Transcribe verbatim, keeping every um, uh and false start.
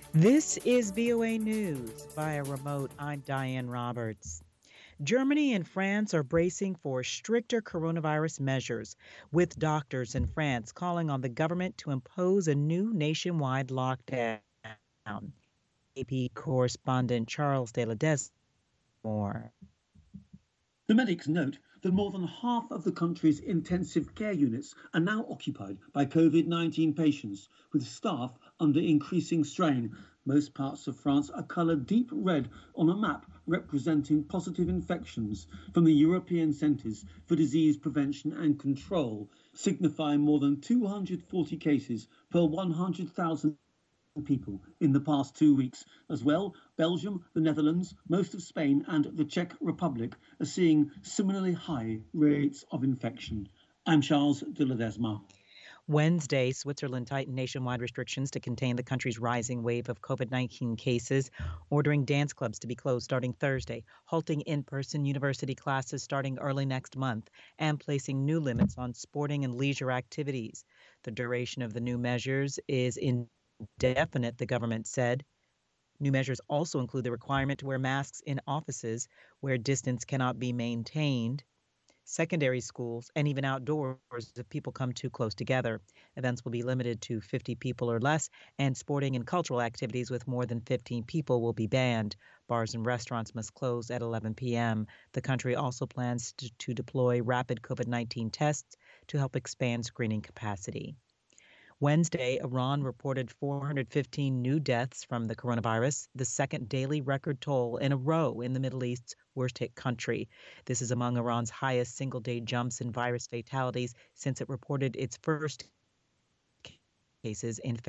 This is V O A News via remote. I'm Diane Roberts. Germany and France are bracing for stricter coronavirus measures, with doctors in France calling on the government to impose a new nationwide lockdown. A P correspondent Charles de la Desmore. The medics note that more than half of the country's intensive care units are now occupied by COVID nineteen patients, with staff under increasing strain. Most parts of France are coloured deep red on a map representing positive infections from the European Centres for Disease Prevention and Control, signifying more than two hundred forty cases per one hundred thousand people in the past two weeks. As well, Belgium, the Netherlands, most of Spain and the Czech Republic are seeing similarly high rates of infection. I'm Charles de Ledesma. Wednesday, Switzerland tightened nationwide restrictions to contain the country's rising wave of COVID nineteen cases, ordering dance clubs to be closed starting Thursday, halting in-person university classes starting early next month, and placing new limits on sporting and leisure activities. The duration of the new measures is indefinite, the government said. New measures also include the requirement to wear masks in offices where distance cannot be maintained, secondary schools, and even outdoors if people come too close together. Events will be limited to fifty people or less, and sporting and cultural activities with more than fifteen people will be banned. Bars and restaurants must close at eleven p.m. The country also plans to, to deploy rapid COVID nineteen tests to help expand screening capacity. Wednesday, Iran reported four hundred fifteen new deaths from the coronavirus, the second daily record toll in a row in the Middle East's worst-hit country. This is among Iran's highest single-day jumps in virus fatalities since it reported its first cases in